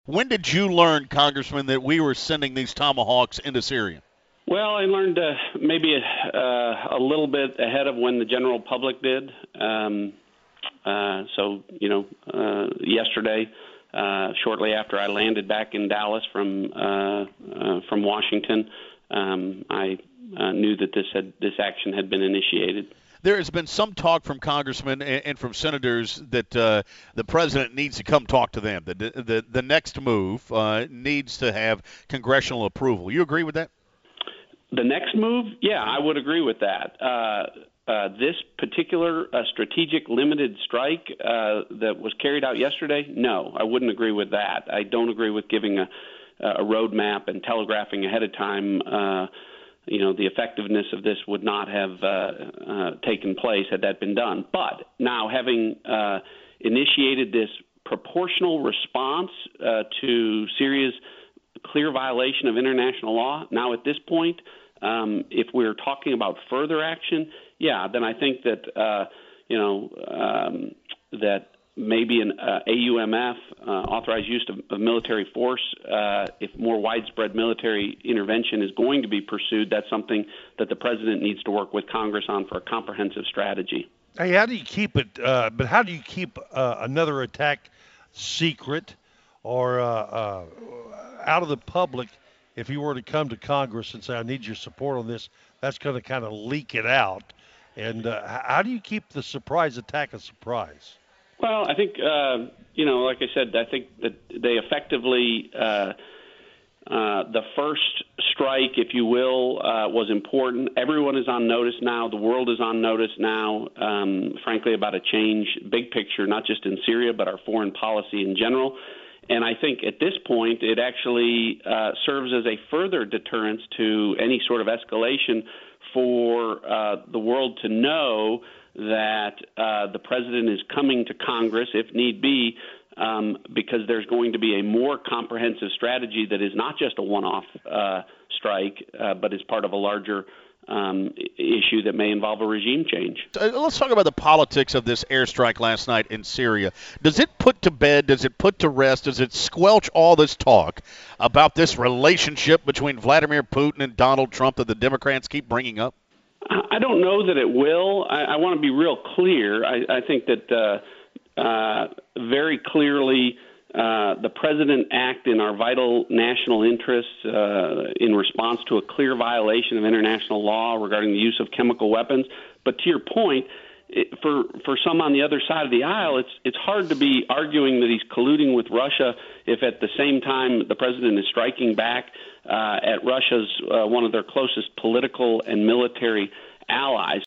When did you learn, Congressman, that we were sending these Tomahawks into Syria? Well, I learned maybe a little bit ahead of when the general public did. Yesterday, shortly after I landed back in Dallas from Washington, I knew that this action had been initiated. There has been some talk from congressmen and from senators that the president needs to come talk to them. The next move needs to have congressional approval. You agree with that? The next move? Yeah, I would agree with that. This particular strategic limited strike that was carried out yesterday, no, I wouldn't agree with that. I don't agree with giving a roadmap and telegraphing ahead of time. The effectiveness of this would not have taken place had that been done. But now, having initiated this proportional response to Syria's clear violation of international law, now at this point, if we're talking about further action, then I think that that maybe an AUMF, authorized use of military force, if more widespread military intervention is going to be pursued, that's something that the president needs to work with Congress on for a comprehensive strategy. Hey, how do you keep it? But how do you keep another attack secret or out of the public? If you were to come to Congress and say, I need your support on this, that's going to kind of leak it out. And how do you keep the surprise attack a surprise? Well, I think, like I said, I think that they effectively, the first strike, if you will, was important. Everyone is on notice now. The world is on notice now, frankly, about a change, big picture, not just in Syria, but our foreign policy in general. And I think at this point, it actually serves as a further deterrence to any sort of escalation for the world to know that the president is coming to Congress, if need be, because there's going to be a more comprehensive strategy that is not just a one-off strike, but is part of a larger issue that may involve a regime change. Let's talk about the politics of this airstrike last night in Syria. Does it put to bed, does it put to rest, does it squelch all this talk about this relationship between Vladimir Putin and Donald Trump that the Democrats keep bringing up? I don't know that it will. I want to be real clear. I think that very clearly the president acted in our vital national interests in response to a clear violation of international law regarding the use of chemical weapons. But to your point, for some on the other side of the aisle, it's hard to be arguing that he's colluding with Russia if at the same time the president is striking back at Russia's one of their closest political and military allies.